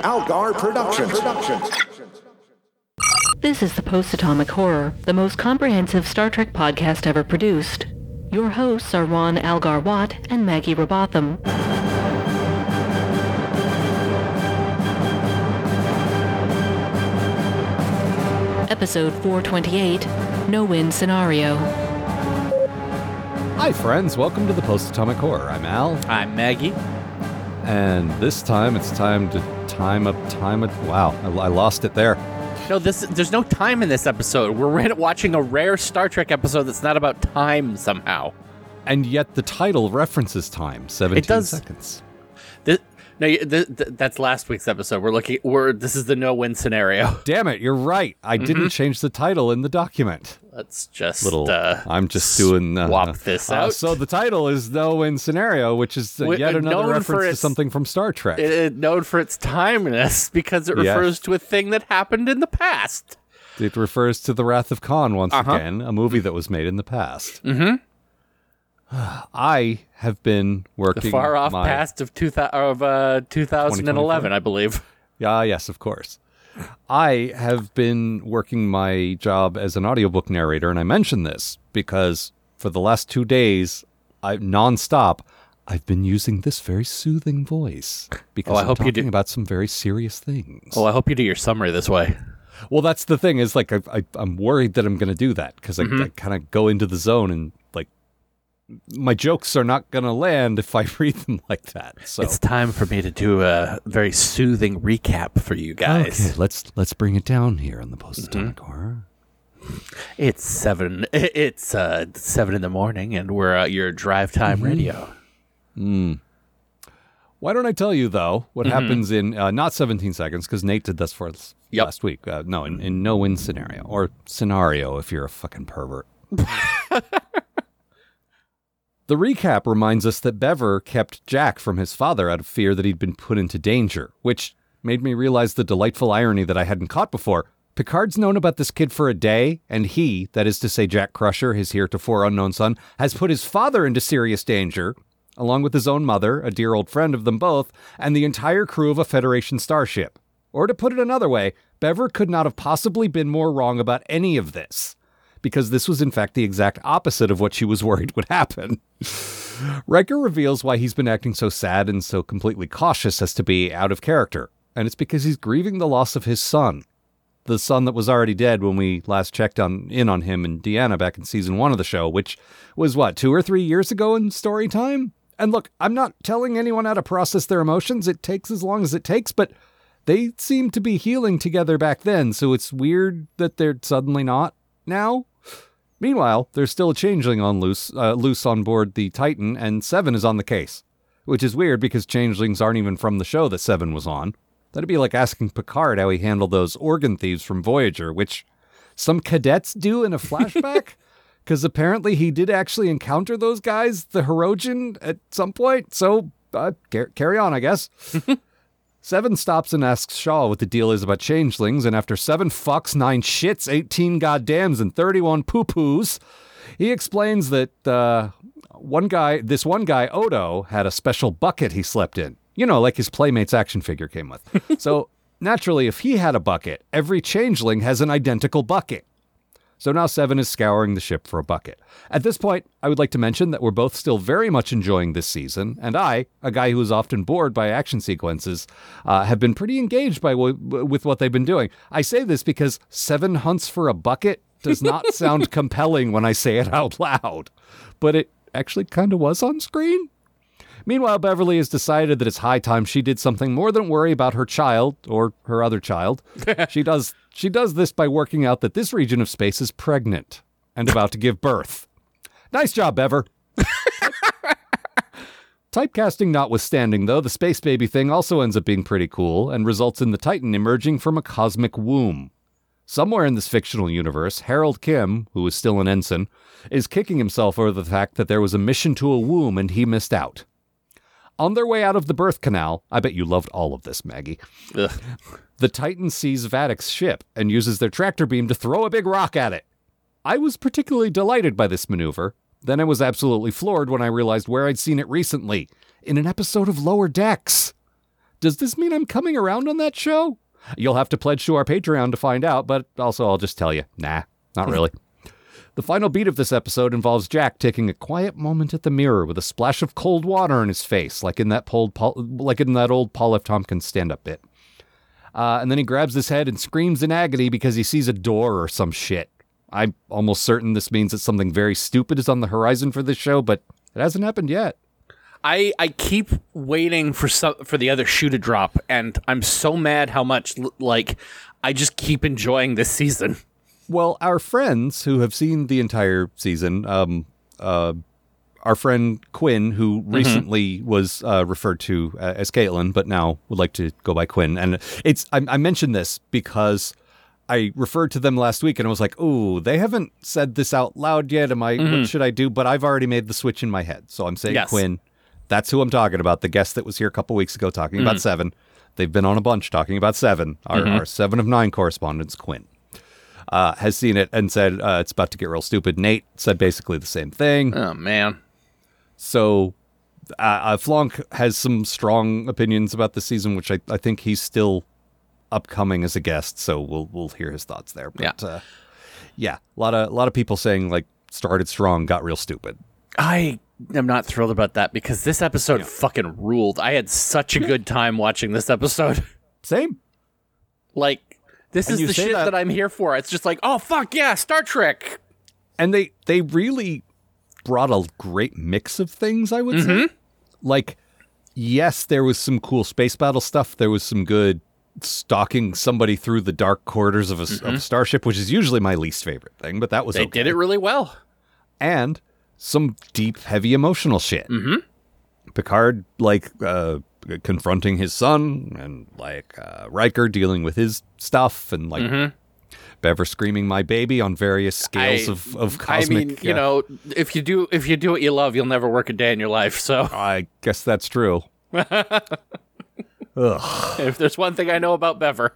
Algar Productions. This is the Post-Atomic Horror, the most comprehensive Star Trek podcast ever produced. Your hosts are Ron Algar Watt and Maggie Robotham. Episode 428, No-Win Scenario. Hi friends, welcome to the Post-Atomic Horror. I'm Al. I'm Maggie. And this time it's time to time up. Wow, I lost it there. No, there's no time in this episode. We're watching a rare Star Trek episode that's not about time somehow. And yet the title references time, 17 seconds. That's last week's episode. This is the no-win scenario. Damn it, you're right. I didn't change the title in the document. Let's just I'm just doing swap this out. So the title is No-Win Scenario, which is yet another reference to something from Star Trek. Known for its timeless because it refers to a thing that happened in the past. It refers to The Wrath of Khan once again, a movie that was made in the past. Mm-hmm. I have been working the far off past of 2011, I believe. Yes, of course. I have been working my job as an audiobook narrator, and I mention this because for the last 2 days, nonstop, I've been using this very soothing voice because I'm talking about some very serious things. Oh, I hope you do your summary this way. Well, that's the thing is, like, I'm worried that I'm going to do that because I kind of go into the zone and, like, my jokes are not going to land if I read them like that. So it's time for me to do a very soothing recap for you guys. Okay, let's bring it down here on the Post-Atomic Horror. It's 7 in the morning, and we're at your drive time radio. Why don't I tell you, though, what happens in not 17 seconds, because Nate did this for us last week. In No-Win Scenario, or Scenario if you're a fucking pervert. The recap reminds us that Bever kept Jack from his father out of fear that he'd been put into danger, which made me realize the delightful irony that I hadn't caught before. Picard's known about this kid for a day, and he, that is to say Jack Crusher, his heretofore unknown son, has put his father into serious danger, along with his own mother, a dear old friend of them both, and the entire crew of a Federation starship. Or to put it another way, Bever could not have possibly been more wrong about any of this, because this was in fact the exact opposite of what she was worried would happen. Riker reveals why he's been acting so sad and so completely cautious as to be out of character, and it's because he's grieving the loss of his son. The son that was already dead when we last checked in on him and Deanna back in season 1 of the show, which was, 2 or 3 years ago in story time? And look, I'm not telling anyone how to process their emotions. It takes as long as it takes, but they seemed to be healing together back then, so it's weird that they're suddenly not now. Meanwhile, there's still a changeling on loose on board the Titan, and Seven is on the case, which is weird because changelings aren't even from the show that Seven was on. That'd be like asking Picard how he handled those organ thieves from Voyager, which some cadets do in a flashback, because apparently he did actually encounter those guys, the Hirogen, at some point, so carry on, I guess. Seven stops and asks Shaw what the deal is about changelings, and after 7 fucks, 9 shits, 18 goddams, and 31 poo-poos, he explains that this one guy, Odo, had a special bucket he slept in. You know, like his Playmates action figure came with. So, naturally, if he had a bucket, every changeling has an identical bucket. So now Seven is scouring the ship for a bucket. At this point, I would like to mention that we're both still very much enjoying this season, and I, a guy who is often bored by action sequences, have been pretty engaged with what they've been doing. I say this because Seven hunts for a bucket does not sound compelling when I say it out loud, but it actually kind of was on screen. Meanwhile, Beverly has decided that it's high time she did something more than worry about her child, or her other child. She does this by working out that this region of space is pregnant and about to give birth. Nice job, Bever. Typecasting notwithstanding, though, the space baby thing also ends up being pretty cool and results in the Titan emerging from a cosmic womb. Somewhere in this fictional universe, Harold Kim, who is still an ensign, is kicking himself over the fact that there was a mission to a womb and he missed out. On their way out of the birth canal, I bet you loved all of this, Maggie. Ugh. The Titan sees Vadic's ship and uses their tractor beam to throw a big rock at it. I was particularly delighted by this maneuver. Then I was absolutely floored when I realized where I'd seen it recently, in an episode of Lower Decks. Does this mean I'm coming around on that show? You'll have to pledge to our Patreon to find out, but also I'll just tell you, nah, not really. The final beat of this episode involves Jack taking a quiet moment at the mirror with a splash of cold water in his face, like in that old Paul F. Tompkins stand-up bit. And then he grabs his head and screams in agony because he sees a door or some shit. I'm almost certain this means that something very stupid is on the horizon for this show, but it hasn't happened yet. I keep waiting for the other shoe to drop, and I'm so mad how much, I just keep enjoying this season. Well, our friends who have seen the entire season, our friend Quinn, who recently was referred to as Caitlin, but now would like to go by Quinn. And I mentioned this because I referred to them last week and I was like, ooh, they haven't said this out loud yet. What should I do? But I've already made the switch in my head. So I'm saying Quinn. That's who I'm talking about. The guest that was here a couple weeks ago talking about Seven. They've been on a bunch talking about Seven. Our 7 of 9 correspondent, Quinn, has seen it and said it's about to get real stupid. Nate said basically the same thing. Oh, man. So Flonk has some strong opinions about the season, which I think he's still upcoming as a guest. So we'll hear his thoughts there. But, a lot of people saying like started strong, got real stupid. I am not thrilled about that because this episode fucking ruled. I had such a good time watching this episode. Same. Like, this is the shit that I'm here for. It's just like, oh, fuck yeah, Star Trek. And they really brought a great mix of things, I would say. Like, yes, there was some cool space battle stuff. There was some good stalking somebody through the dark corridors of a starship, which is usually my least favorite thing, but that was okay. They did it really well. And some deep, heavy emotional shit. Picard, confronting his son, and Riker dealing with his stuff, and Bever screaming "my baby" on various scales of cosmic. I mean, if you do what you love, you'll never work a day in your life. So I guess that's true. If there's one thing I know about Bever,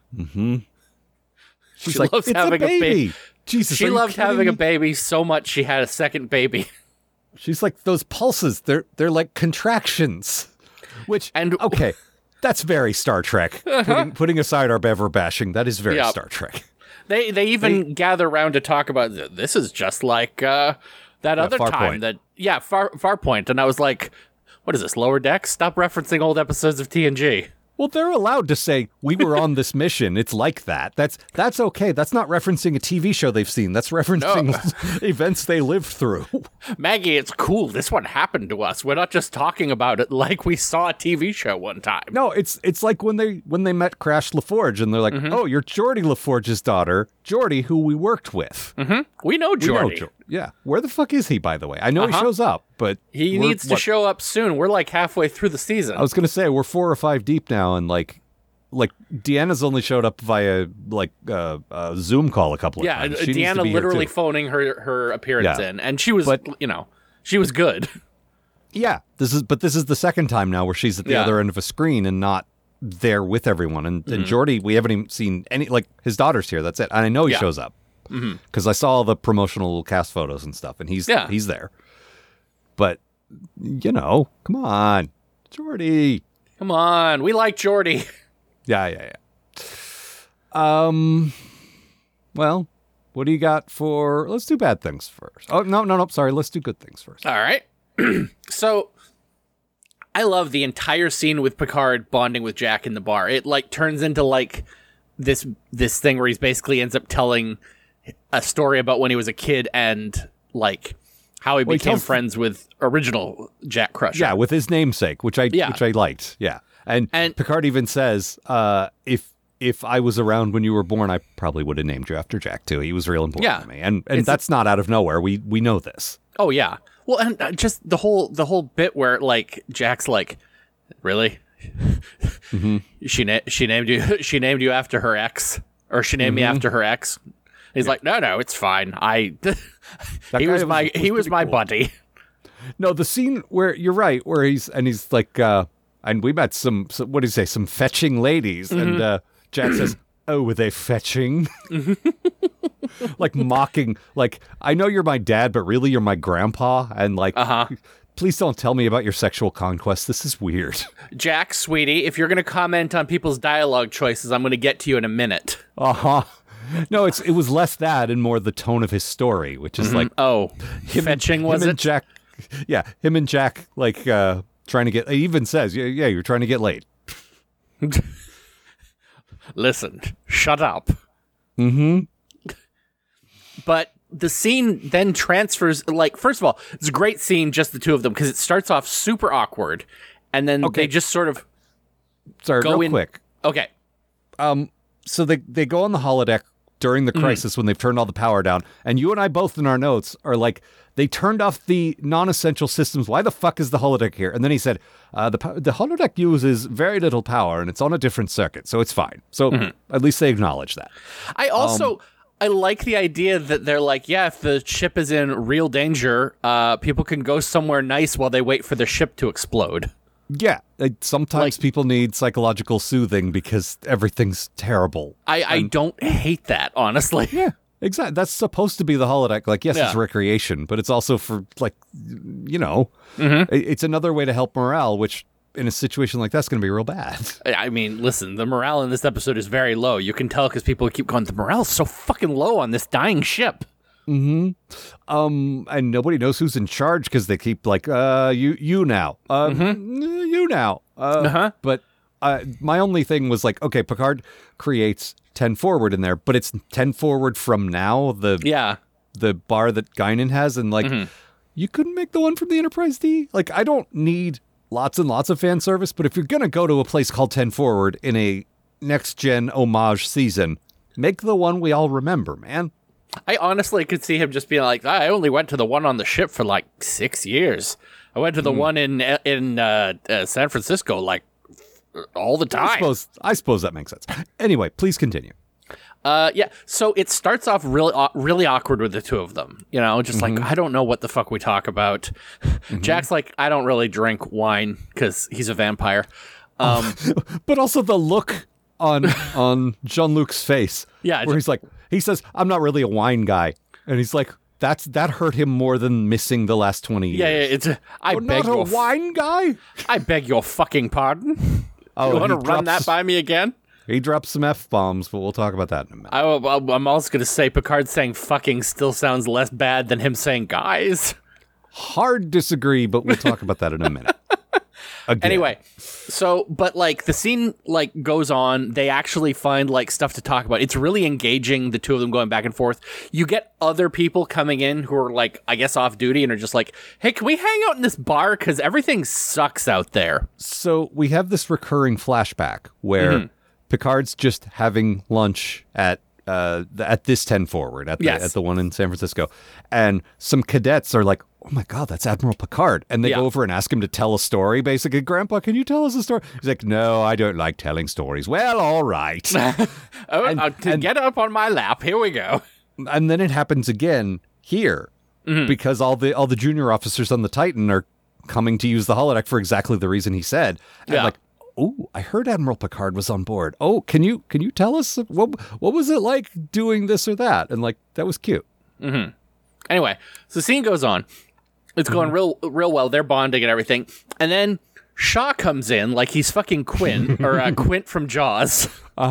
she loves having a baby. Jesus, she loved having a baby so much she had a second baby. She's like, those pulses, they're like contractions. Okay, that's very Star Trek. Putting aside our Bever bashing, that is very Star Trek. They even gather around to talk about this is just like that other time Farpoint. Farpoint, and I was like, what is this, Lower Decks? Stop referencing old episodes of TNG. Well, they're allowed to say, we were on this mission. It's like that. That's okay. That's not referencing a TV show they've seen. That's referencing events they lived through. Maggie, it's cool. This one happened to us. We're not just talking about it like we saw a TV show one time. No, it's like when they met Crash LaForge, and they're like, oh, you're Geordi LaForge's daughter, Geordi, who we worked with. We know Geordi. Yeah. Where the fuck is he, by the way? I know he shows up, but he needs to show up soon. We're like halfway through the season. I was going to say, we're 4 or 5 deep now, and like Deanna's only showed up via a Zoom call a couple of times. Yeah, Deanna literally phoning her appearance in, and she was, she was good. Yeah, this is the second time now where she's at the other end of a screen and not there with everyone. And Geordi, we haven't even seen any, his daughter's here. That's it. And I know he shows up because I saw all the promotional cast photos and stuff, and he's there. But come on, Geordi. Come on, we like Geordi. Yeah. Well, what do you got for... Let's do bad things first. Oh, no, sorry. Let's do good things first. All right. So, I love the entire scene with Picard bonding with Jack in the bar. It, turns into, this thing where he basically ends up telling a story about when he was a kid and, how he became friends with original Jack Crusher. Yeah, with his namesake, which I liked. Yeah. And Picard even says, if I was around when you were born, I probably would have named you after Jack too. He was real important to me. And that's not out of nowhere. We know this. Oh yeah. Well, and just the whole bit where Jack's like, really? She named you after her ex, or she named me after her ex. He's like, no, it's fine. He was my buddy. No, the scene where you're right, where he's like, and we met some what do you say, some fetching ladies, and Jack says, "Oh, were they fetching?" Mocking, I know you're my dad, but really you're my grandpa, and Please don't tell me about your sexual conquest. This is weird. Jack, sweetie, if you're going to comment on people's dialogue choices, I'm going to get to you in a minute. Uh-huh. No, it was less that and more the tone of his story, which is like... Oh, fetching, was him it? And Jack, yeah, him and Jack, like, trying to get... He even says, yeah, you're trying to get laid. Listen, shut up. Mm-hmm. But the scene then transfers, like, first of all, it's a great scene, just the two of them, because it starts off super awkward, and then they just sort of Sorry, go real in. quick. Okay. So they go on the holodeck during the crisis when they've turned all the power down, and you and I both in our notes are like, they turned off the non-essential systems. Why the fuck is the holodeck here? And then he said, the holodeck uses very little power, and it's on a different circuit, so it's fine. So at least they acknowledge that. I also... I like the idea that they're like, yeah, if the ship is in real danger, people can go somewhere nice while they wait for the ship to explode. Yeah, sometimes people need psychological soothing because everything's terrible. I don't hate that, honestly. Yeah, exactly. That's supposed to be the holodeck. Like, yes, it's recreation, but it's also for, like, you know, it's another way to help morale, which in a situation like that's going to be real bad. I mean, listen, the morale in this episode is very low. You can tell because people keep going, the morale's so fucking low on this dying ship. And nobody knows who's in charge because they keep like, you now, you now. But my only thing was like, okay, Picard creates 10 forward in there, but it's 10 forward from now, the bar that Guinan has, and like, you couldn't make the one from the Enterprise D? Like, I don't need lots and lots of fan service, but if you're going to go to a place called 10 Forward in a next-gen homage season, make the one we all remember, man. I honestly could see him just being like, I only went to the one on the ship for like 6 years. I went to the one in San Francisco like all the time. I suppose that makes sense. Anyway, please continue. Yeah, so it starts off really awkward with the two of them. You know, just like, I don't know what the fuck we talk about. Jack's like, I don't really drink wine because he's a vampire. But also the look on Jean-Luc's face. Yeah, where he's like, he says, I'm not really a wine guy. And he's like, that hurt him more than missing the last 20 years. Yeah, it's I beg not a wine guy? I beg your fucking pardon. You want to run that by me again? He dropped some F-bombs, but we'll talk about that in a minute. I'm also going to say Picard saying fucking still sounds less bad than him saying guys. Hard disagree, but we'll talk about that in a minute. Again. Anyway, so, but like the scene like goes on, they actually find like stuff to talk about. It's really engaging, the two of them going back and forth. You get other people coming in who are like, I guess off duty and are just like, hey, can we hang out in this bar? Because everything sucks out there. So we have this recurring flashback where Picard's just having lunch at this 10 Forward, at the one in San Francisco. And some cadets are like, oh my God, that's Admiral Picard. And they go over and ask him to tell a story, basically. Grandpa, can you tell us a story? He's like, no, I don't like telling stories. Well, all right. Get up on my lap. Here we go. And then it happens again here because all the junior officers on the Titan are coming to use the holodeck for exactly the reason he said. And like, oh, I heard Admiral Picard was on board. Oh, can you tell us what was it like doing this or that? And like, that was cute. Anyway, so the scene goes on. It's going real well. They're bonding and everything. And then Shaw comes in like he's fucking Quinn or Quint from Jaws.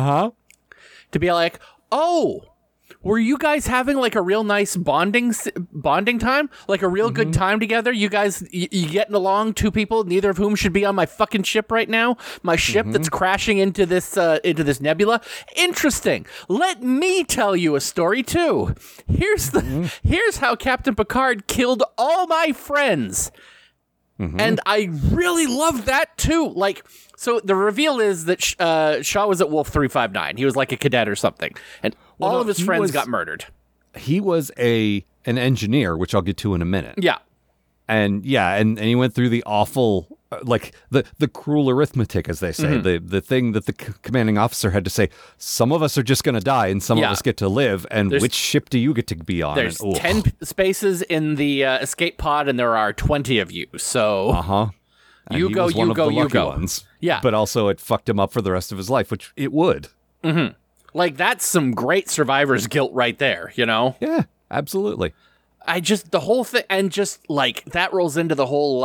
To be like, oh, were you guys having like a real nice bonding time? Like a real good time together? You guys, you getting along? Two people, neither of whom should be on my fucking ship right now? My ship that's crashing into this nebula? Interesting. Let me tell you a story too. Here's how Captain Picard killed all my friends. And I really love that too. Like, so the reveal is that Shaw was at Wolf 359. He was like a cadet or something. And all of his friends got murdered. He was an engineer, which I'll get to in a minute. Yeah. And he went through the awful, like the cruel arithmetic, as they say, the thing that the commanding officer had to say, some of us are just going to die and some of us get to live. And which ship do you get to be on? There's 10 spaces in the escape pod and there are 20 of you. So you go. Ones. Yeah. But also it fucked him up for the rest of his life, which it would. Like, that's some great survivor's guilt right there, you know? Yeah, absolutely. I just the whole thing, and just like that rolls into the whole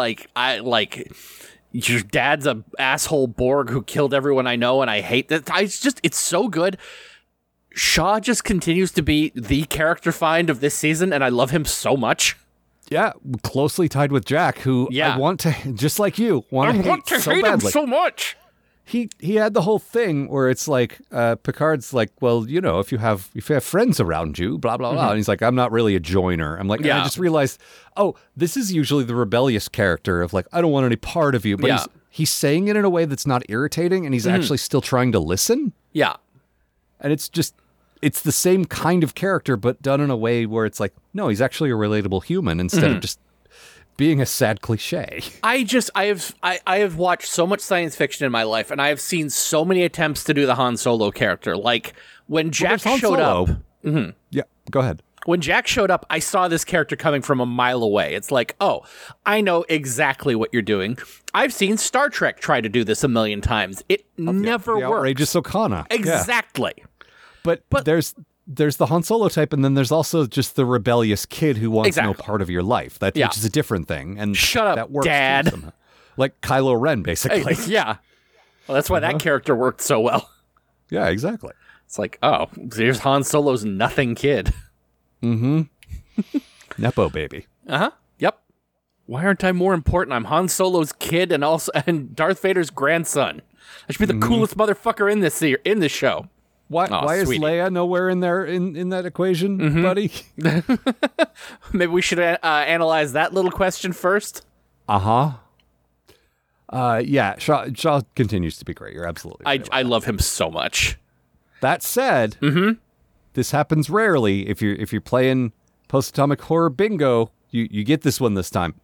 your dad's a asshole Borg who killed everyone I know, and I hate that. It's so good. Shaw just continues to be the character find of this season, and I love him so much. Yeah, closely tied with Jack, who I want to, just like you, want to hate him so much. He had the whole thing where it's like Picard's like, well, you know, if you have friends around you, blah blah blah, and he's like, I'm not really a joiner. I'm like, I just realized, oh, this is usually the rebellious character of like, I don't want any part of you, but he's saying it in a way that's not irritating, and he's actually still trying to listen. Yeah, and it's the same kind of character, but done in a way where it's like, no, he's actually a relatable human instead of just being a sad cliche. I have watched so much science fiction in my life, and I have seen so many attempts to do the Han Solo character. Like when Jack showed up. Mm-hmm. Yeah, go ahead. When Jack showed up, I saw this character coming from a mile away. It's like, oh, I know exactly what you're doing. I've seen Star Trek try to do this a million times. It never works. Outrageous Okana. Exactly. Yeah. But there's the Han Solo type, and then there's also just the rebellious kid who wants no part of your life. Which is a different thing. And shut up, that works Dad. Like Kylo Ren, basically. Yeah. Well, that's why that character worked so well. Yeah, exactly. It's like, oh, here's Han Solo's nothing kid. Mm-hmm. Nepo baby. Uh-huh. Yep. Why aren't I more important? I'm Han Solo's kid and Darth Vader's grandson. I should be the coolest motherfucker in this show. Why is Leia nowhere in there in that equation, buddy? Maybe we should analyze that little question first. Yeah, Shaw continues to be great. You're absolutely right. I love him so much. That said, this happens rarely. If you're playing post-atomic horror bingo, you get this one this time.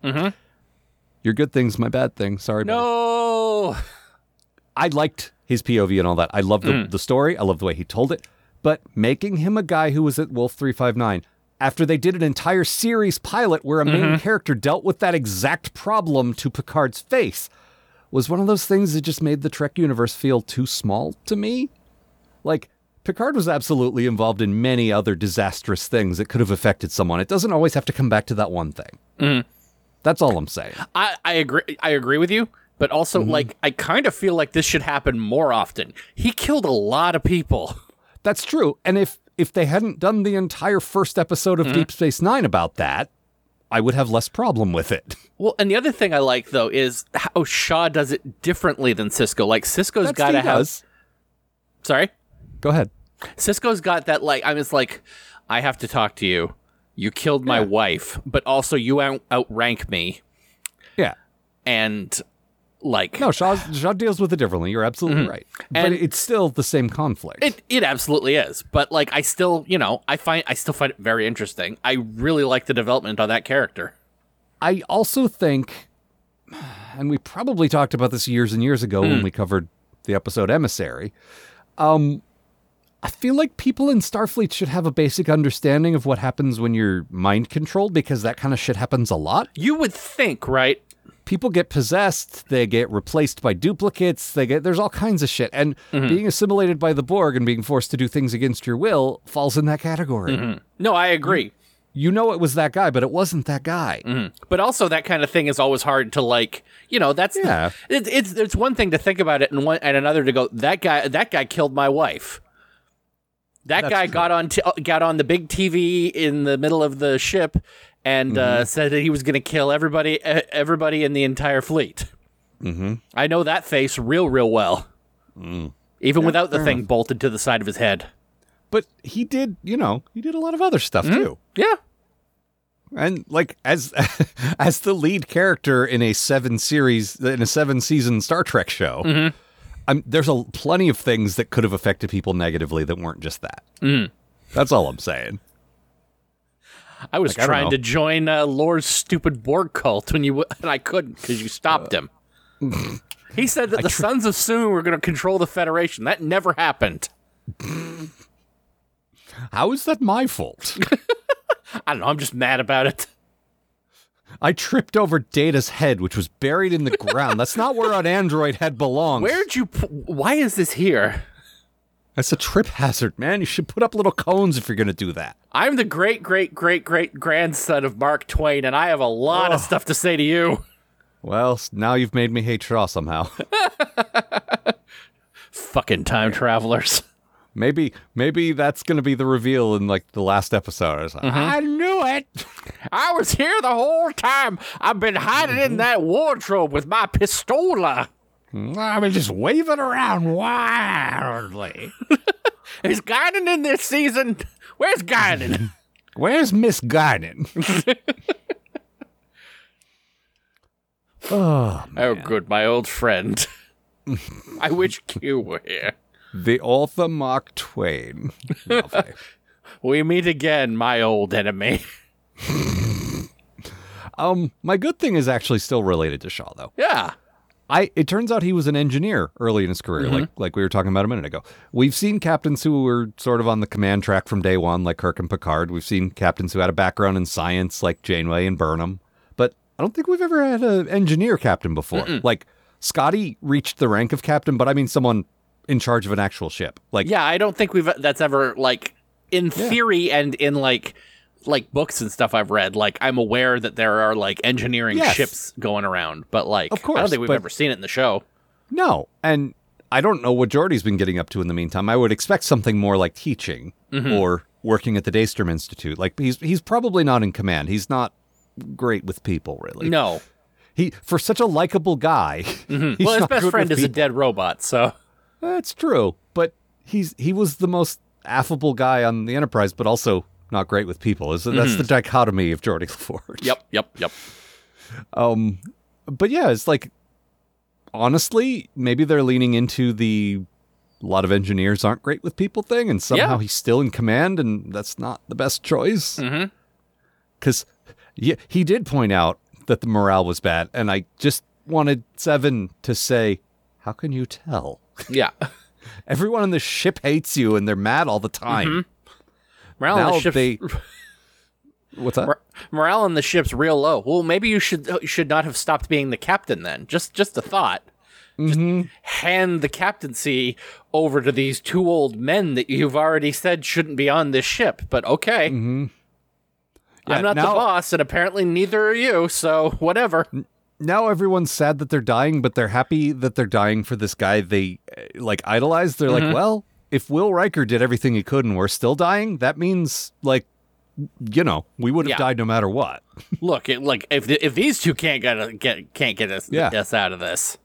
Your good thing's my bad thing. Sorry, no. Buddy. I liked his POV and all that. I love the story. I love the way he told it. But making him a guy who was at Wolf 359, after they did an entire series pilot where a main character dealt with that exact problem to Picard's face, was one of those things that just made the Trek universe feel too small to me. Like, Picard was absolutely involved in many other disastrous things that could have affected someone. It doesn't always have to come back to that one thing. That's all I'm saying. I agree with you. But also, like, I kind of feel like this should happen more often. He killed a lot of people. That's true. And if they hadn't done the entire first episode of Deep Space Nine about that, I would have less problem with it. Well, and the other thing I like, though, is how Shaw does it differently than Sisko. Like, Sisko's got to have... Sorry? Go ahead. Sisko's got that, like, I was like, I have to talk to you. You killed my wife, but also you outrank me. Yeah. And... like, no, Shaw deals with it differently. You're absolutely right. But it's still the same conflict. It absolutely is. But like, I still, I still find it very interesting. I really like the development of that character. I also think, and we probably talked about this years and years ago when we covered the episode Emissary. I feel like people in Starfleet should have a basic understanding of what happens when you're mind controlled, because that kind of shit happens a lot. You would think, right? People get possessed, they get replaced by duplicates, there's all kinds of shit. And being assimilated by the Borg and being forced to do things against your will falls in that category. No, I agree. You know it was that guy, but it wasn't that guy. But also that kind of thing is always hard to that's it's one thing to think about it and another to go, that guy killed my wife. That's guy true. got on the big TV in the middle of the ship and said that he was going to kill everybody in the entire fleet. I know that face real well. Even without the thing bolted to the side of his head. But he did, he did a lot of other stuff too. Yeah. And like as the lead character in a 7-season Star Trek show, there's plenty of things that could have affected people negatively that weren't just that. That's all I'm saying. I was trying to join Lore's stupid Borg cult and I couldn't because you stopped him. He said that the Sons of Soon were going to control the Federation. That never happened. How is that my fault? I don't know. I'm just mad about it. I tripped over Data's head, which was buried in the ground. That's not where an android head belongs. Why is this here? That's a trip hazard, man. You should put up little cones if you're going to do that. I'm the great-great-great-great-grandson of Mark Twain, and I have a lot of stuff to say to you. Well, now you've made me hate Shaw somehow. Fucking time travelers. Maybe that's going to be the reveal in, like, the last episode. I was like, I knew it. I was here the whole time. I've been hiding in that wardrobe with my pistola. I've been just waving around wildly. Is Guinan in this season? Where's Guinan? Where's Miss Guinan? Oh, man. Oh, good, my old friend. I wish Q were here. The author Mark Twain. Lovely. We meet again, my old enemy. My good thing is actually still related to Shaw, though. Yeah. It turns out he was an engineer early in his career, like we were talking about a minute ago. We've seen captains who were sort of on the command track from day one, like Kirk and Picard. We've seen captains who had a background in science, like Janeway and Burnham. But I don't think we've ever had an engineer captain before. Like, Scotty reached the rank of captain, but I mean someone in charge of an actual ship. Like, yeah, I don't think that's ever, like, in theory and in, like books and stuff I've read, like, I'm aware that there are, like, engineering ships going around, but, like, of course, I don't think we've ever seen it in the show. No, and I don't know what Geordi's been getting up to in the meantime. I would expect something more like teaching or working at the Daystrom Institute. Like, he's probably not in command. He's not great with people, really. No. For such a likable guy, well, his best friend is a dead robot, so... That's true, but he was the most affable guy on the Enterprise, but also not great with people. That's the dichotomy of Geordi LaForge. Yep. But yeah, it's like, honestly, maybe they're leaning into a lot of engineers aren't great with people thing, and somehow he's still in command, and that's not the best choice. Because he did point out that the morale was bad, and I just wanted Seven to say, how can you tell? Yeah. Everyone on the ship hates you, and they're mad all the time. Morale on the ship. What's that? Morale on the ship's real low. Well, maybe you should not have stopped being the captain then. Just a thought. Just hand the captaincy over to these two old men that you've already said shouldn't be on this ship. But okay. I'm not the boss, and apparently neither are you, so whatever. Now everyone's sad that they're dying, but they're happy that they're dying for this guy they, like, idolize. They're like, well, if Will Riker did everything he could and we're still dying, that means, like, you know, we would have died no matter what. Look, if these two can't get us out of this.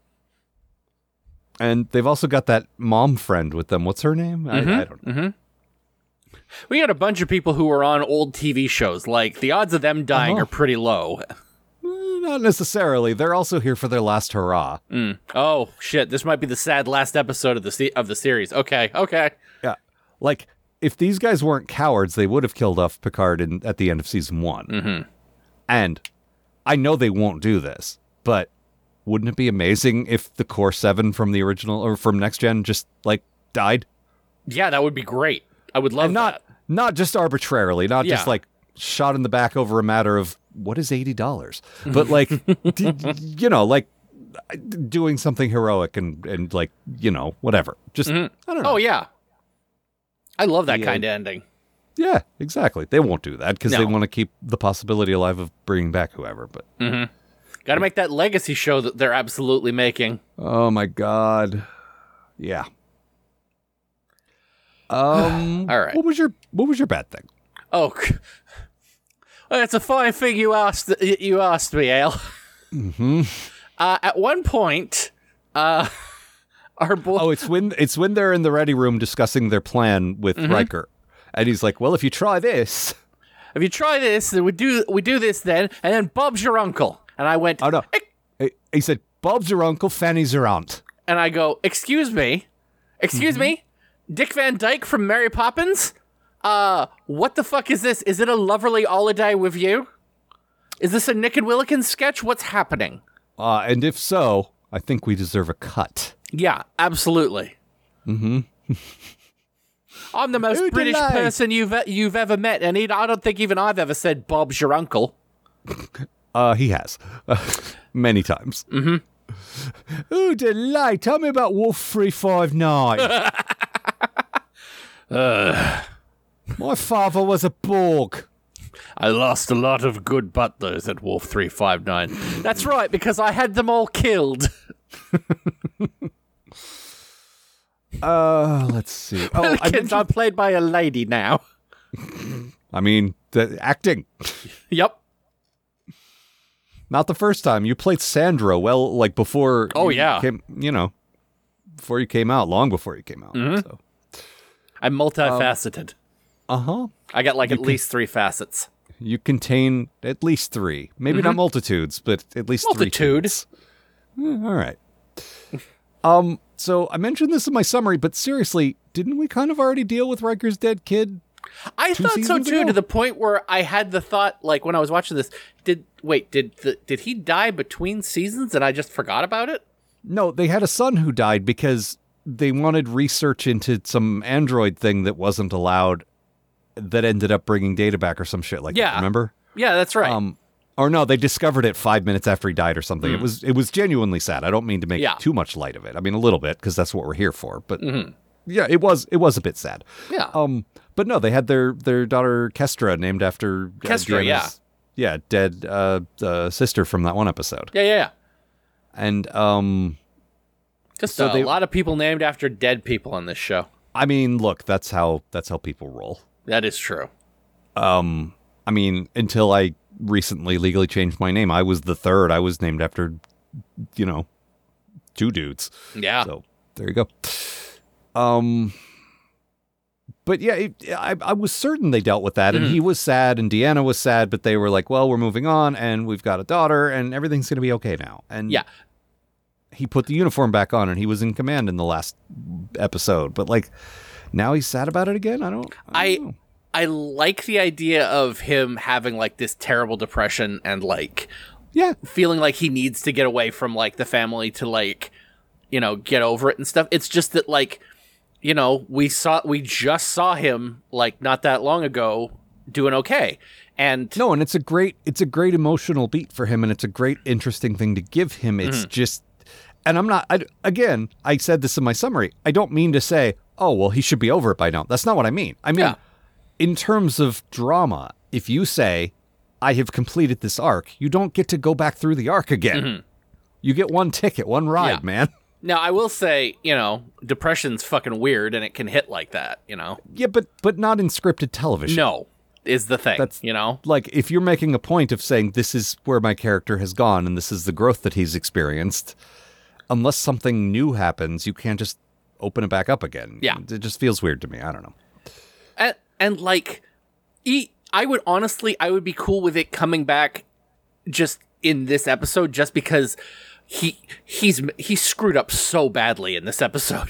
And they've also got that mom friend with them. What's her name? I don't know. We got a bunch of people who are on old TV shows. Like, the odds of them dying are pretty low. Not necessarily. They're also here for their last hurrah. Oh, shit. This might be the sad last episode of the series. Okay. Yeah. Like, if these guys weren't cowards, they would have killed off Picard at the end of season 1. And I know they won't do this, but wouldn't it be amazing if the Core 7 from the original, or from Next Gen, just, like, died? Yeah, that would be great. I would love that. Not just arbitrarily, not just, like, shot in the back over a matter of, what is $80? But, like, you know, like, doing something heroic and like, you know, whatever. Just, I don't know. Oh, yeah. I love that kind of ending. Yeah, exactly. They won't do that because they want to keep the possibility alive of bringing back whoever. But got to make that legacy show that they're absolutely making. Oh, my God. Yeah. All right. What was your bad thing? Oh, well, it's a fine thing you asked me, Al. At one point, our boy. Oh, it's when they're in the ready room discussing their plan with Riker, and he's like, "Well, if you try this, then we do this then, and then Bob's your uncle." And I went, "Oh no!" He said, "Bob's your uncle, Fanny's your aunt." And I go, "Excuse me, Dick Van Dyke from Mary Poppins? What the fuck is this? Is it a Loverly Holiday with you? Is this a Nick and Willikins sketch? What's happening?" And if so, I think we deserve a cut. Yeah, absolutely. I'm the most British person you've ever met, and I don't think even I've ever said Bob's your uncle. He has. Many times. Ooh, delight. Tell me about Wolf 359. My father was a Borg. I lost a lot of good butlers at Wolf 359. That's right, because I had them all killed. Let's see. Oh, Kids, I'm played by a lady now. I mean, the acting. Yep. Not the first time. You played Sandra well, like before. Oh, you yeah. Came, before you came out, long before you came out. So. I'm multifaceted. Uh-huh. I got like at least 3 facets. You contain at least 3. Maybe not multitudes, but at least 3. Multitudes. All right. So I mentioned this in my summary, but seriously, didn't we kind of already deal with Riker's dead kid? I thought so seasons too, ago? to the point where I had the thought, like when I was watching this, did he die between seasons and I just forgot about it? No, they had a son who died because they wanted research into some android thing that wasn't allowed that ended up bringing Data back or some shit like that, remember? Yeah, that's right. Or no, they discovered it 5 minutes after he died or something. It was genuinely sad. I don't mean to make too much light of it. I mean, a little bit, because that's what we're here for. But yeah, it was a bit sad. Yeah. But no, they had their daughter Kestra named after Kestra, Deanna's, dead sister from that one episode. Yeah. And just so a lot of people named after dead people on this show. I mean, look, that's how people roll. That is true. I mean, until I recently legally changed my name, I was the third. I was named after, 2 dudes. Yeah. So there you go. But yeah, I was certain they dealt with that, and he was sad, and Deanna was sad, but they were like, well, we're moving on, and we've got a daughter, and everything's going to be okay now. And yeah, he put the uniform back on, and he was in command in the last episode. But like, now he's sad about it again? I don't know. I like the idea of him having like this terrible depression and like feeling like he needs to get away from like the family to like, get over it and stuff. It's just that like, we just saw him like not that long ago doing okay. And it's a great emotional beat for him, and it's a great interesting thing to give him. It's just, and I said this in my summary. I don't mean to say, oh, well, he should be over it by now. That's not what I mean. I mean, in terms of drama, if you say, I have completed this arc, you don't get to go back through the arc again. You get one ticket, one ride, man. Now, I will say, depression's fucking weird, and it can hit like that, Yeah, but not in scripted television. No, is the thing, That's, Like, if you're making a point of saying, this is where my character has gone, and this is the growth that he's experienced, unless something new happens, you can't just open it back up again. Yeah. It just feels weird to me. I don't know. And like, I would be cool with it coming back just in this episode, just because he screwed up so badly in this episode.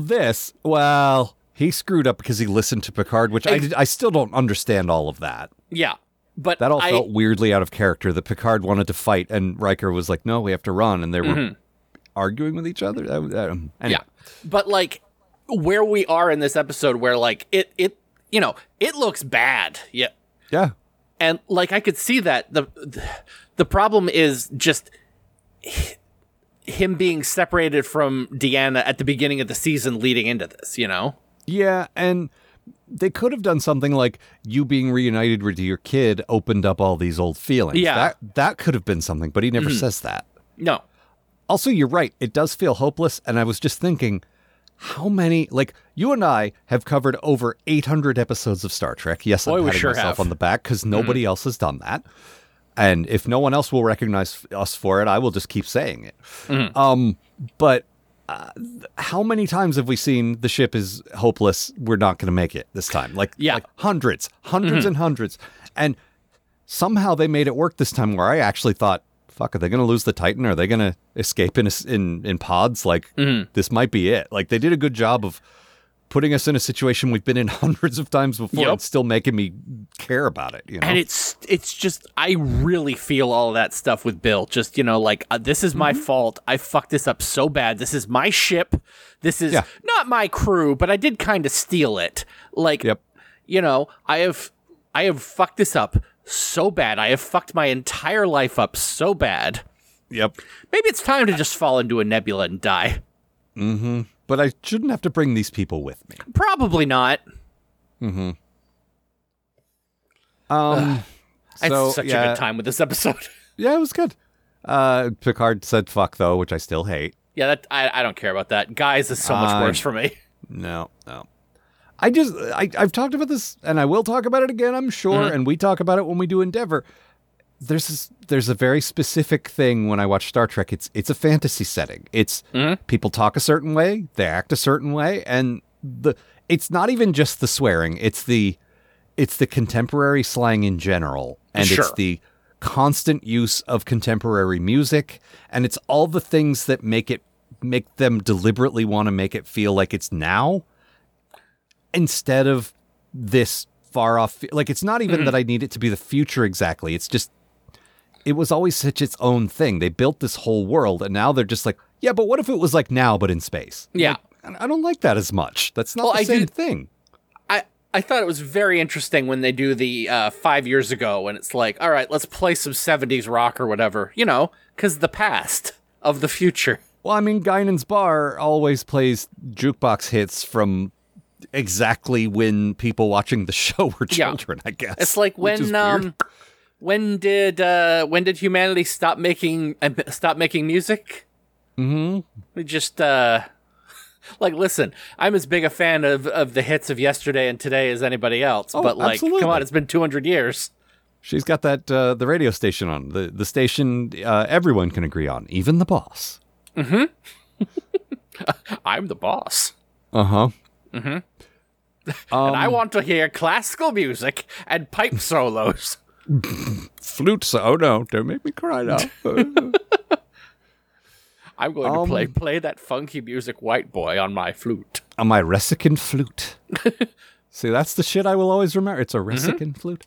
Well, he screwed up because he listened to Picard, which I still don't understand all of that. Yeah, but that all felt weirdly out of character. That Picard wanted to fight, and Riker was like, "No, we have to run," and they were arguing with each other. Anyway. Yeah, but like where we are in this episode, where like it looks bad. Yeah, and like I could see that the problem is just him being separated from Deanna at the beginning of the season leading into this, Yeah, and they could have done something like you being reunited with your kid opened up all these old feelings. Yeah. That could have been something, but he never says that. No. Also, you're right. It does feel hopeless, and I was just thinking, how many, like, you and I have covered over 800 episodes of Star Trek. Yes, I'm patting myself on the back, because nobody else has done that. And if no one else will recognize us for it, I will just keep saying it. But how many times have we seen the ship is hopeless, we're not going to make it this time? Like hundreds and hundreds. And somehow they made it work this time, where I actually thought, fuck, are they going to lose the Titan? Are they going to escape in pods? Like, this might be it. Like, they did a good job of putting us in a situation we've been in hundreds of times before and still making me care about it. And it's just, I really feel all of that stuff with Bill. Just, this is my fault. I fucked this up so bad. This is my ship. This is not my crew, but I did kind of steal it. Like, I have fucked this up so bad. I have fucked my entire life up so bad. Yep. Maybe it's time to just fall into a nebula and die. But I shouldn't have to bring these people with me. Probably not. Mm-hmm. I had So, such a yeah. good time with this episode. Yeah, it was good. Picard said fuck, though, which I still hate. Yeah, I don't care about that. Guys is so much worse for me. No. I've talked about this, and I will talk about it again, I'm sure, and we talk about it when we do Endeavor. There's a very specific thing when I watch Star Trek. It's a fantasy setting. It's people talk a certain way, they act a certain way, and it's not even just the swearing. It's the contemporary slang in general, and it's the constant use of contemporary music, and it's all the things that make them deliberately want to make it feel like it's now instead of this far off. Like, it's not even that I need it to be the future exactly. It's just, it was always such its own thing. They built this whole world, and now they're just like, yeah, but what if it was like now, but in space? Yeah. Like, I don't like that as much. That's not the same thing. I thought it was very interesting when they do the 5 years ago, and it's like, all right, let's play some 70s rock or whatever, because the past of the future. Well, I mean, Guinan's Bar always plays jukebox hits from exactly when people watching the show were children, I guess. It's like when did humanity stop making music? Mm-hmm. We just listen, I'm as big a fan of the hits of yesterday and today as anybody else, but absolutely. Come on, it's been 200 years. She's got that the radio station on, the station everyone can agree on, even the boss. Mm-hmm. I'm the boss. Uh-huh. Mm-hmm. And I want to hear classical music and pipe solos. Flutes. Oh no, don't make me cry now. I'm going to play that funky music, White Boy, on my flute. On my Ressican flute. See, that's the shit I will always remember. It's a Ressican flute.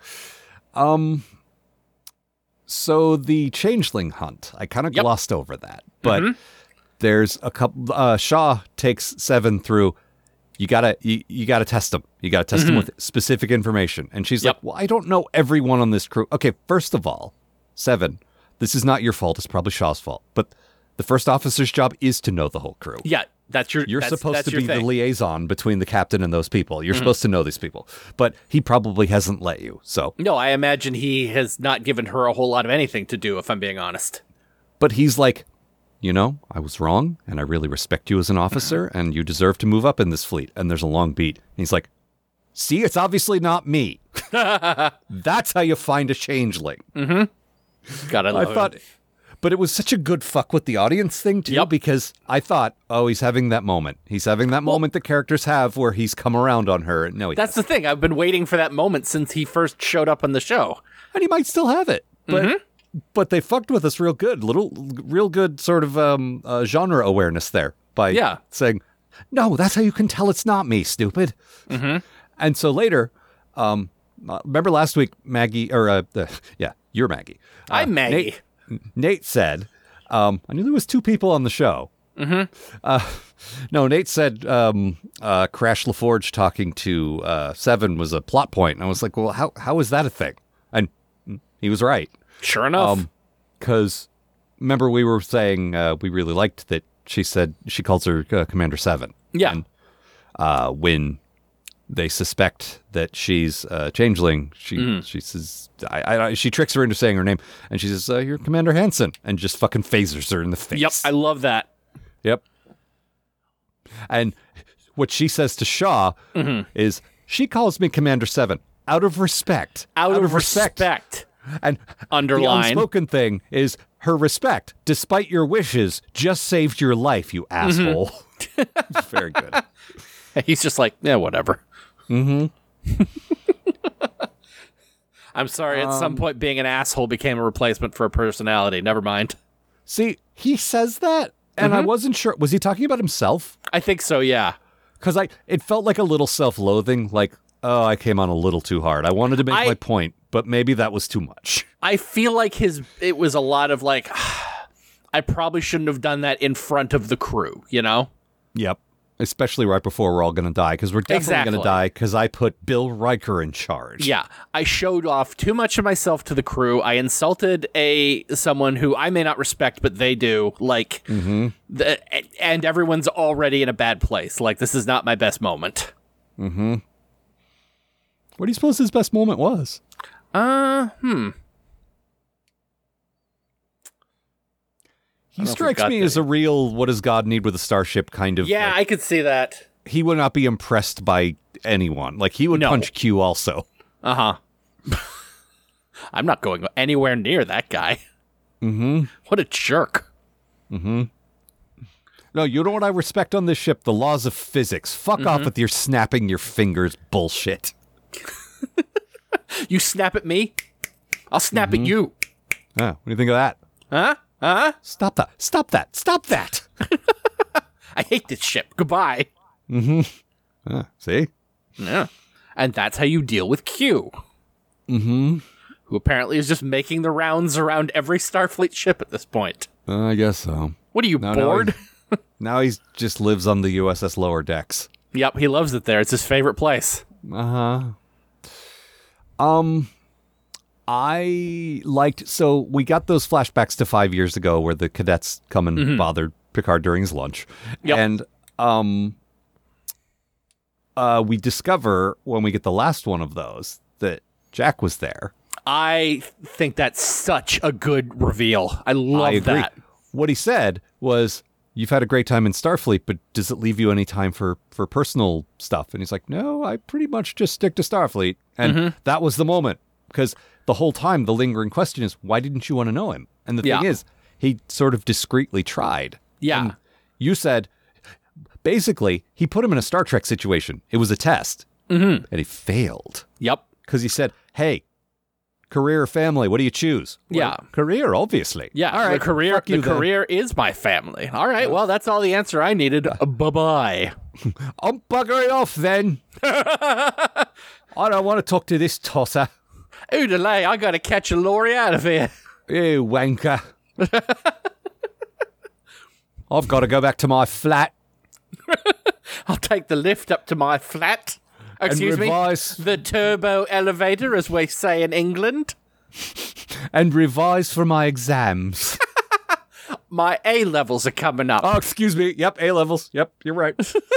So the Changeling hunt, I kind of glossed over that, but there's a couple. Shaw takes Seven through. You gotta test them. You gotta test them with specific information. And she's like, well, I don't know everyone on this crew. Okay, first of all, Seven, this is not your fault. It's probably Shaw's fault. But the first officer's job is to know the whole crew. Yeah, You're supposed to be the liaison between the captain and those people. You're supposed to know these people. But he probably hasn't let you. So no, I imagine he has not given her a whole lot of anything to do, if I'm being honest. But he's like, I was wrong, and I really respect you as an officer, and you deserve to move up in this fleet. And there's a long beat. And he's like, see, it's obviously not me. That's how you find a changeling. Mm-hmm. God, I love it. But it was such a good fuck with the audience thing, too, because I thought, he's having that moment. He's having that moment that characters have where he's come around on her. No, that's the thing. I've been waiting for that moment since he first showed up on the show. And he might still have it. But they fucked with us real good. Real good sort of genre awareness there by saying, no, that's how you can tell it's not me, stupid. Mm-hmm. And so later, remember last week, Maggie, or you're Maggie. I'm Maggie. Nate said, I knew there was two people on the show. Mm-hmm. No, Nate said Crash LaForge talking to Seven was a plot point. And I was like, well, how is that a thing? And he was right. Sure enough. Because remember we were saying we really liked that she said she calls her Commander Seven. Yeah. And when they suspect that she's a changeling, she says, she tricks her into saying her name, and she says, you're Commander Hansen, and just fucking phasers her in the face. Yep, I love that. Yep. And what she says to Shaw is, she calls me Commander Seven out of respect. Out of respect. And underline. The unspoken thing is her respect, despite your wishes, just saved your life, you asshole. It's very good. He's just like, yeah, whatever. Mm-hmm. I'm sorry, at some point being an asshole became a replacement for a personality. Never mind. See, he says that, and I wasn't sure. Was he talking about himself? I think so, yeah. Because it felt like a little self-loathing, like, oh, I came on a little too hard. I wanted to make my point, but maybe that was too much. I feel like it was a lot of like, I probably shouldn't have done that in front of the crew, Yep. Especially right before we're all going to die, because we're definitely going to die because I put Bill Riker in charge. Yeah. I showed off too much of myself to the crew. I insulted someone who I may not respect, but they do. Like, and everyone's already in a bad place. Like, this is not my best moment. Mm-hmm. What do you suppose his best moment was? He strikes me as a real, what does God need with a starship kind of... Yeah, I could see that. He would not be impressed by anyone. Like, he would punch Q also. Uh-huh. I'm not going anywhere near that guy. Mm-hmm. What a jerk. Mm-hmm. No, you know what I respect on this ship? The laws of physics. Fuck off with your snapping your fingers bullshit. You snap at me, I'll snap at you. What do you think of that? Huh? Huh? Stop that. Stop that. Stop that. I hate this ship. Goodbye. Mm-hmm. See? Yeah. And that's how you deal with Q. Mm-hmm. Who apparently is just making the rounds around every Starfleet ship at this point. I guess so. What are you, bored? Now he just lives on the USS Lower Decks. Yep, he loves it there. It's his favorite place. Uh-huh. I liked... So we got those flashbacks to 5 years ago where the cadets come and bothered Picard during his lunch. Yep. And we discover when we get the last one of those that Jack was there. I think that's such a good reveal. I love that. What he said was, you've had a great time in Starfleet, but does it leave you any time for personal stuff? And he's like, no, I pretty much just stick to Starfleet. And that was the moment. Because the whole time, the lingering question is, why didn't you want to know him? And the thing is, he sort of discreetly tried. Yeah. And you said, basically, he put him in a Star Trek situation. It was a test. And he failed. Yep. Because he said, hey, career or family, what do you choose? Yeah. Well, career, obviously. Yeah, all right, the career is my family. All right, well, that's all the answer I needed. Bye-bye. I'm buggering off then. I don't want to talk to this tosser. Oodalay, I gotta catch a lorry out of here. You wanker. I've got to go back to my flat. I'll take the lift up to my flat. Excuse me? The turbo elevator, as we say in England. And revise for my exams. My A-levels are coming up. Oh, excuse me. Yep, A-levels. Yep, you're right.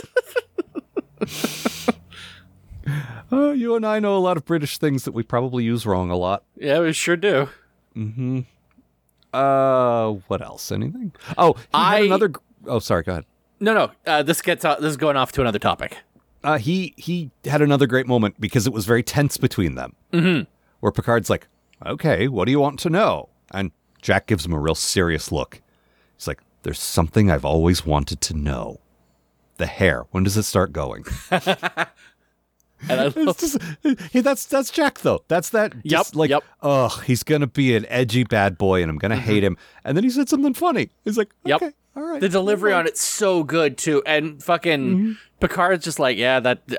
Oh, you and I know a lot of British things that we probably use wrong a lot. Yeah, we sure do. Mm-hmm. What else? Anything? Oh, he had another... Oh, sorry, go ahead. No. This is going off to another topic. He had another great moment because it was very tense between them. Mm-hmm. Where Picard's like, okay, what do you want to know? And Jack gives him a real serious look. He's like, there's something I've always wanted to know. The hair. When does it start going? And I love... that's Jack, though. That's that. Oh, he's going to be an edgy bad boy and I'm going to hate him. And then he said something funny. He's like, okay, all right. The delivery on it's so good, too. And fucking Picard's just like, yeah,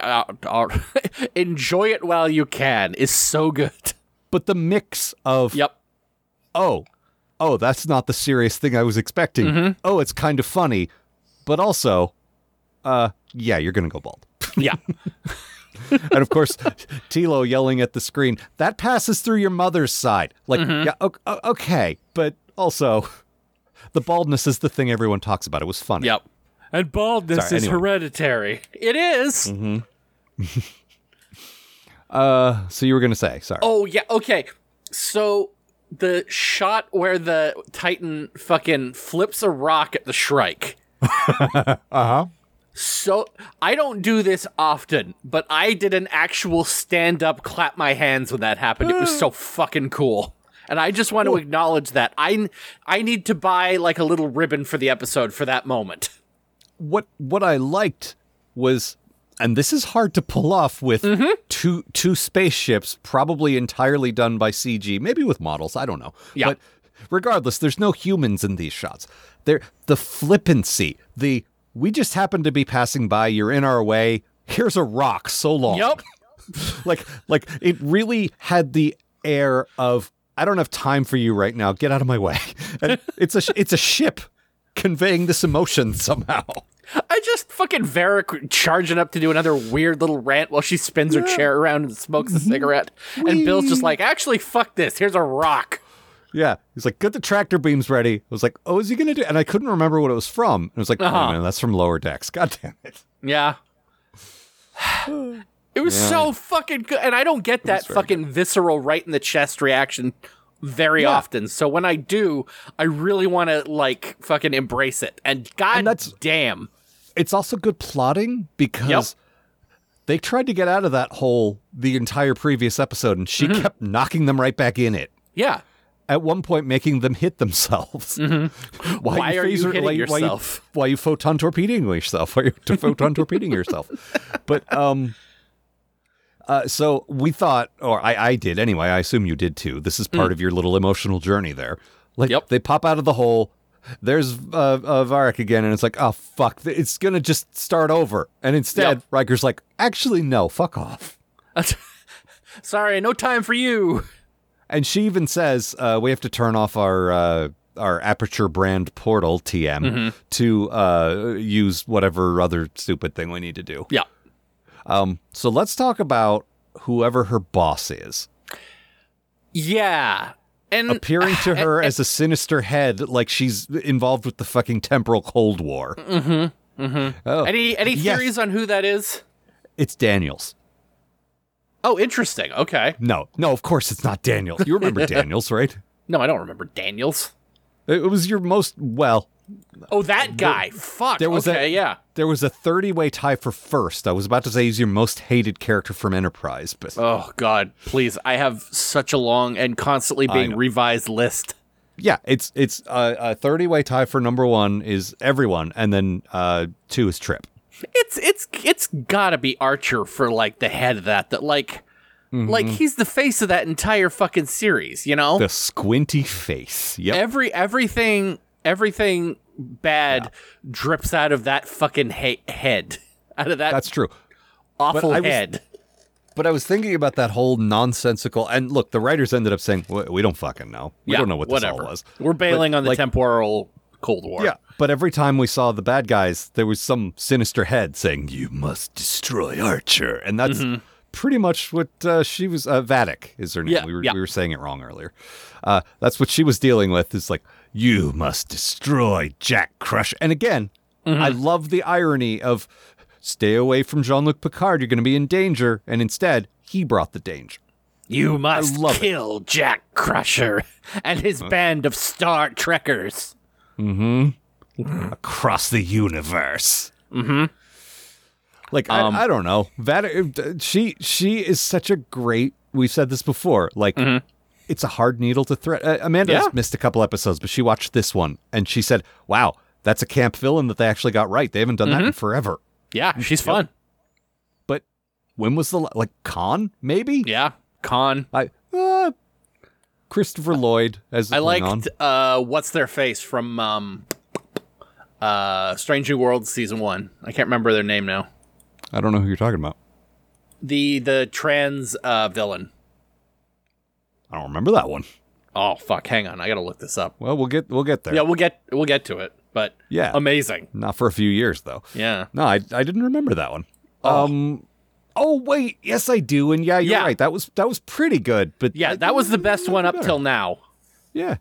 enjoy it while you can is so good. But the mix of, oh, that's not the serious thing I was expecting. Oh, it's kind of funny. But also, yeah, you're going to go bald. Yeah. And of course, Tilo yelling at the screen, that passes through your mother's side. Like, yeah, okay. But also, the baldness is the thing everyone talks about. It was funny. Yep. And baldness is hereditary. It is. So you were going to say, sorry. Oh, yeah, okay. So the shot where the Titan fucking flips a rock at the Shrike. Uh-huh. So, I don't do this often, but I did an actual stand-up clap my hands when that happened. It was so fucking cool. And I just want to acknowledge that. I need to buy, like, a little ribbon for the episode for that moment. What I liked was, and this is hard to pull off with two spaceships, probably entirely done by CG, maybe with models, I don't know. Yeah. But regardless, there's no humans in these shots. The flippancy, we just happen to be passing by, you're in our way, here's a rock so long. Yep. like it really had the air of, I don't have time for you right now, get out of my way. And it's a ship conveying this emotion somehow. I just fucking Varric charging up to do another weird little rant while she spins her chair around and smokes a cigarette. And Bill's just like, actually, fuck this, here's a rock. Yeah, he's like, get the tractor beams ready. I was like, oh, is he going to do? And I couldn't remember what it was from. And I was like, oh, man, that's from Lower Decks. God damn it. Yeah. It was so fucking good. And I don't get that fucking visceral right in the chest reaction very often. So when I do, I really want to like fucking embrace it. And damn. It's also good plotting because they tried to get out of that hole the entire previous episode and she kept knocking them right back in it. Yeah. At one point, making them hit themselves. Why are you hitting yourself? Why you photon torpedoing yourself? Why you photon torpedoing yourself? But so we thought, or I did anyway. I assume you did too. This is part of your little emotional journey there. Like they pop out of the hole. There's Varric again, and it's like, oh fuck, it's gonna just start over. And instead, Riker's like, actually, no, fuck off. Sorry, no time for you. And she even says we have to turn off our Aperture brand portal TM to use whatever other stupid thing we need to do. Yeah. So let's talk about whoever her boss is. Yeah. And appearing to her as a sinister head, like she's involved with the fucking temporal Cold War. Oh. Any theories on who that is? It's Daniels. Oh, interesting. Okay. No, of course it's not Daniels. You remember Daniels, right? No, I don't remember Daniels. It was your most, Oh, that guy. Fuck. There was There was a 30-way tie for first. I was about to say he's your most hated character from Enterprise, but... Oh, God. Please. I have such a long and constantly being revised list. Yeah, it's a 30-way tie for number 1 is everyone, and then 2 is Trip. It's gotta be Archer for, like, the head of that like... Like, he's the face of that entire fucking series, you know? The squinty face. Yep. Everything bad drips out of that fucking head. Out of that. That's true. Awful head. But I was thinking about that whole nonsensical. And look, the writers ended up saying, we don't fucking know. We don't know what this all was. We're bailing on the temporal Cold War. Yeah. But every time we saw the bad guys, there was some sinister head saying, you must destroy Archer. And that's pretty much what she was. Vatic is her name. Yeah, we were saying it wrong earlier. That's what she was dealing with. Is like, you must destroy Jack Crusher. And again, I love the irony of stay away from Jean-Luc Picard. You're going to be in danger. And instead, he brought the danger. You must kill Jack Crusher and his band of Star Trekkers. Across the universe. Like, I don't know. She is such a great, we've said this before, like, it's a hard needle to thread. Amanda's missed a couple episodes, but she watched this one, and she said, wow, that's a camp villain that they actually got right. They haven't done that in forever. Yeah, she's fun. But when was Khan, maybe? Yeah, Khan. Christopher Lloyd as the liked, what's their face from Strange New Worlds Season 1. I can't remember their name now. I don't know who you're talking about. The trans villain. I don't remember that one. Oh fuck! Hang on, I gotta look this up. Well, we'll get there. Yeah, we'll get to it. But yeah, amazing. Not for a few years though. Yeah. No, I didn't remember that one. Oh wait, yes I do. And yeah, you're right. That was pretty good. But yeah, that was the best one up till now. Yeah.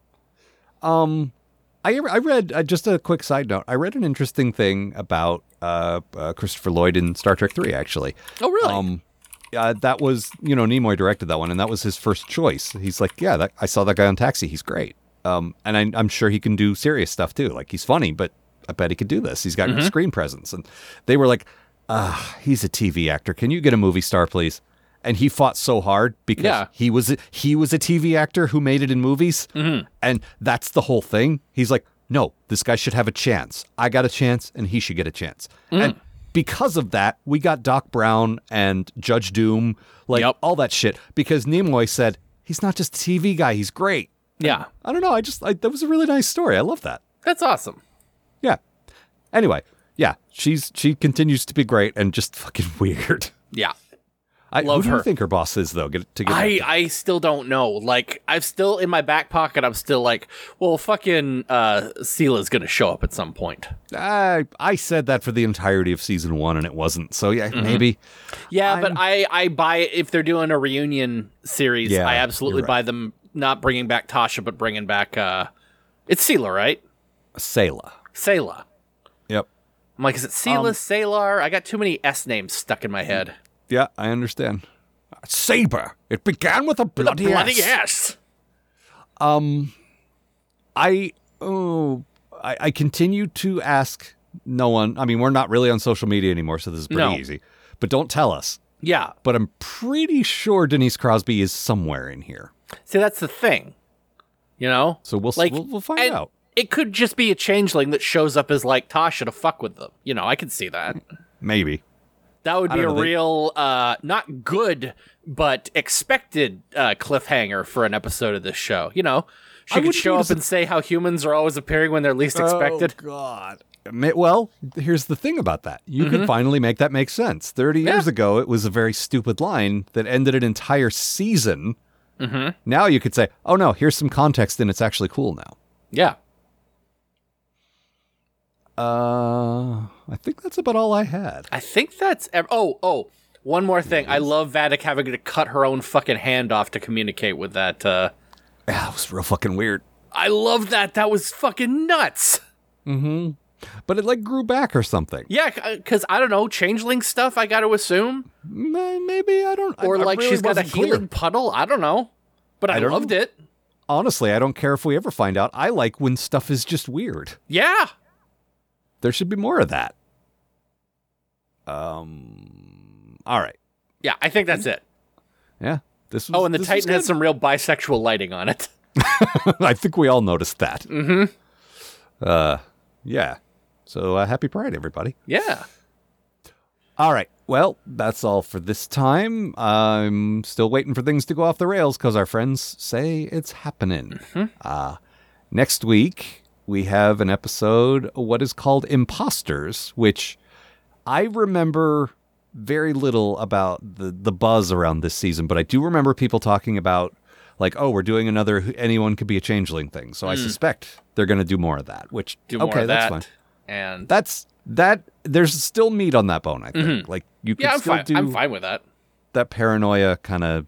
I read just a quick side note. I read an interesting thing about Christopher Lloyd in Star Trek 3, actually. Oh, really? That was, Nimoy directed that one, and that was his first choice. He's like, yeah, I saw that guy on Taxi. He's great. And I'm sure he can do serious stuff, too. Like, he's funny, but I bet he could do this. He's got screen presence. And they were like, he's a TV actor. Can you get a movie star, please? And he fought so hard because he was a TV actor who made it in movies. And that's the whole thing. He's like, no, this guy should have a chance. I got a chance, and he should get a chance. And because of that, we got Doc Brown and Judge Doom, all that shit. Because Nimoy said, he's not just a TV guy, he's great. Yeah. And I don't know, that was a really nice story. I love that. That's awesome. Yeah. Anyway, yeah, she continues to be great and just fucking weird. Yeah. Love her. Who do you think her boss is, though? I still don't know. Like, I've still, in my back pocket, I'm still like, well, fucking Seela's going to show up at some point. I said that for the entirety of season 1, and it wasn't. So, yeah, maybe. Yeah, but I buy it if they're doing a reunion series. Yeah, I absolutely buy them not bringing back Tasha, but bringing back, it's Seela, right? Sayla. Yep. I'm like, is it Seela, Salar? I got too many S names stuck in my head. Yeah, I understand. Saber. It began with a bloody ass. I continue to ask no one. I mean, we're not really on social media anymore, so this is pretty easy. But don't tell us. Yeah. But I'm pretty sure Denise Crosby is somewhere in here. See, that's the thing. You know? So we'll find out. It could just be a changeling that shows up as like Tasha to fuck with them. You know, I could see that. Maybe. That would be a real, not good, but expected cliffhanger for an episode of this show. You know, she could show up and say how humans are always appearing when they're least expected. Oh, God. Well, here's the thing about that. You could finally make that make sense. 30 years ago, it was a very stupid line that ended an entire season. Now you could say, oh, no, here's some context, and it's actually cool now. Yeah. I think that's about all I had. I think that's... one more thing. I love Vatic having to cut her own fucking hand off to communicate with that. Yeah, it was real fucking weird. I love that. That was fucking nuts. But it, like, grew back or something. Yeah, because, I don't know, changeling stuff, I got to assume. Maybe, I don't... Or, I like, really she's got a wasn't clear. healing puddle. I don't know. But I loved it. Honestly, I don't care if we ever find out. I like when stuff is just weird. Yeah. There should be more of that. All right. Yeah, I think that's it. Yeah. This was, and the Titan has some real bisexual lighting on it. I think we all noticed that. Yeah. So happy Pride, everybody. Yeah. All right. Well, that's all for this time. I'm still waiting for things to go off the rails because our friends say it's happening. Next week, we have an episode, what is called Imposters, which I remember very little about the buzz around this season, but I do remember people talking about, like, oh, we're doing another Anyone Could Be a Changeling thing. So I suspect they're going to do more of that, which, that's fine. And there's still meat on that bone, I think. Like, you can I'm fine with that. That paranoia kind of,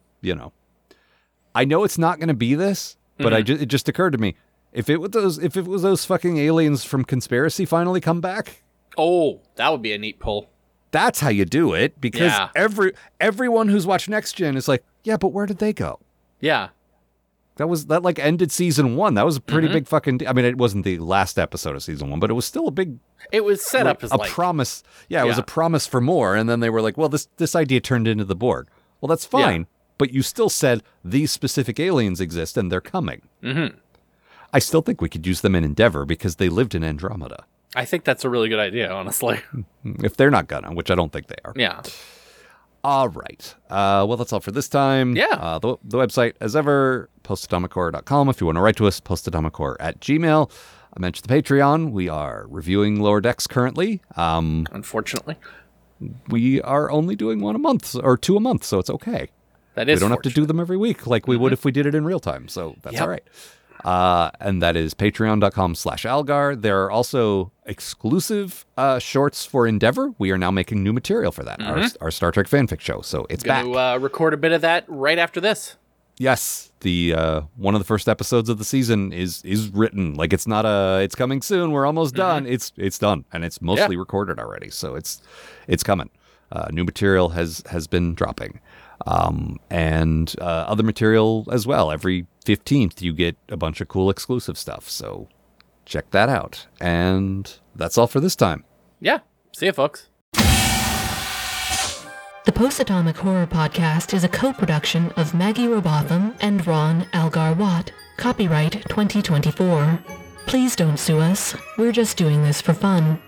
I know it's not going to be this, but it just occurred to me, if it was those fucking aliens from Conspiracy finally come back, oh, that would be a neat pull. That's how you do it, because everyone who's watched Next Gen is like, yeah, but where did they go? Yeah. That like ended season 1. That was a pretty big fucking... I mean, it wasn't the last episode of season 1, but it was still a big... It was set up as a promise. Yeah, it was a promise for more. And then they were like, well, this idea turned into the Borg. Well, that's fine. But you still said these specific aliens exist and they're coming. I still think we could use them in Endeavor because they lived in Andromeda. I think that's a really good idea, honestly. If they're not gonna, which I don't think they are. Yeah. All right. Well, that's all for this time. Yeah. The website, as ever, postatomichorror.com. If you want to write to us, postatomichorror@gmail.com. I mentioned the Patreon. We are reviewing Lower Decks currently. Unfortunately. We are only doing one a month, or 2 a month, so it's okay. That is We don't have to do them every week like we would if we did it in real time, so that's all right. And that is patreon.com/Algar. There are also exclusive shorts for Endeavor. We are now making new material for that, our Star Trek fanfic show. So it's back. Record a bit of that right after this. Yes, the one of the first episodes of the season is written. Like, it's not it's coming soon. We're almost done. It's done, and it's mostly recorded already. So it's coming. New material has been dropping. And other material as well. Every 15th, you get a bunch of cool exclusive stuff. So check that out. And that's all for this time. Yeah. See ya, folks. The Post-Atomic Horror Podcast is a co-production of Maggie Robotham and Ron Algar Watt. Copyright 2024. Please don't sue us. We're just doing this for fun.